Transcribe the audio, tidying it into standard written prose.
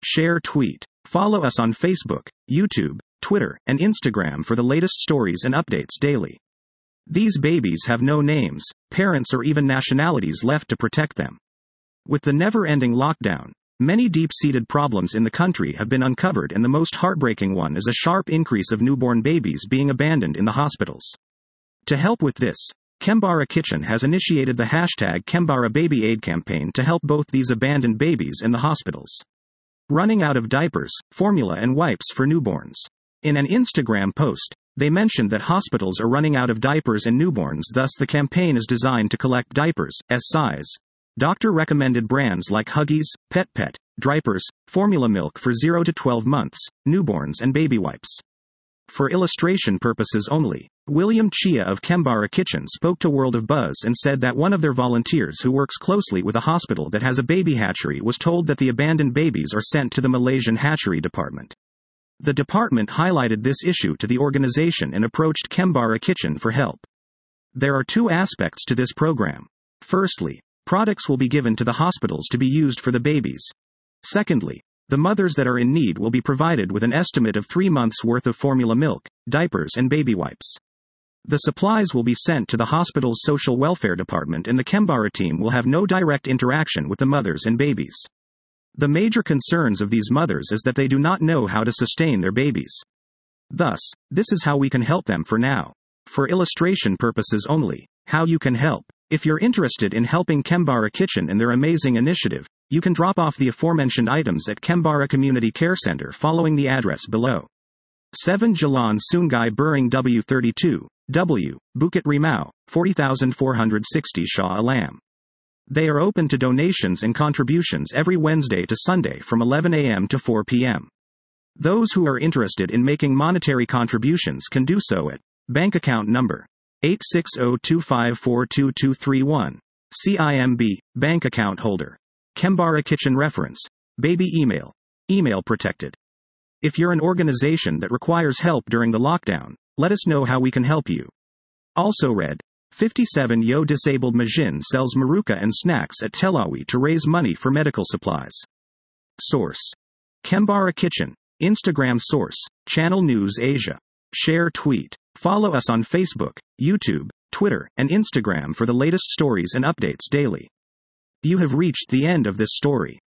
share, tweet. Follow us on Facebook, YouTube, Twitter, and Instagram for the latest stories and updates daily. These babies have no names, parents, or even nationalities left to protect them. With the never-ending lockdown, many deep-seated problems in the country have been uncovered, and the most heartbreaking one is a sharp increase of newborn babies being abandoned in the hospitals. To help with this, Kembara Kitchen has initiated the hashtag Kembara Baby Aid campaign to help both these abandoned babies and the hospitals. Running out of diapers, formula, and wipes for newborns. In an Instagram post, they mentioned that hospitals are running out of diapers and newborns, thus the campaign is designed to collect diapers, S size, doctor-recommended brands like Huggies, Pet, Drypers, formula milk for 0 to 12 months, newborns, and baby wipes. For illustration purposes only, William Chia of Kembara Kitchen spoke to World of Buzz and said that one of their volunteers who works closely with a hospital that has a baby hatchery was told that the abandoned babies are sent to the Malaysian hatchery department. The department highlighted this issue to the organization and approached Kembara Kitchen for help. There are two aspects to this program. Firstly, products will be given to the hospitals to be used for the babies. Secondly, the mothers that are in need will be provided with an estimate of 3 months' worth of formula milk, diapers, and baby wipes. The supplies will be sent to the hospital's social welfare department, and the Kembara team will have no direct interaction with the mothers and babies. The major concerns of these mothers is that they do not know how to sustain their babies. Thus, this is how we can help them for now. For illustration purposes only, how you can help. If you're interested in helping Kembara Kitchen and their amazing initiative, you can drop off the aforementioned items at Kembara Community Care Center following the address below. 7 Jalan Sungai Bering W32, W, Bukit Rimau, 40,460 Shah Alam. They are open to donations and contributions every Wednesday to Sunday from 11 a.m. to 4 p.m. Those who are interested in making monetary contributions can do so at bank account number 86025422231, CIMB, bank account holder. Kembara Kitchen reference, baby email, email protected. If you're an organization that requires help during the lockdown, let us know how we can help you. Also read, 57 Yo disabled Majin sells maruka and snacks at Telawi to raise money for medical supplies. Source: Kembara Kitchen, Instagram source, Channel News Asia. Share, tweet. Follow us on Facebook, YouTube, Twitter, and Instagram for the latest stories and updates daily. You have reached the end of this story.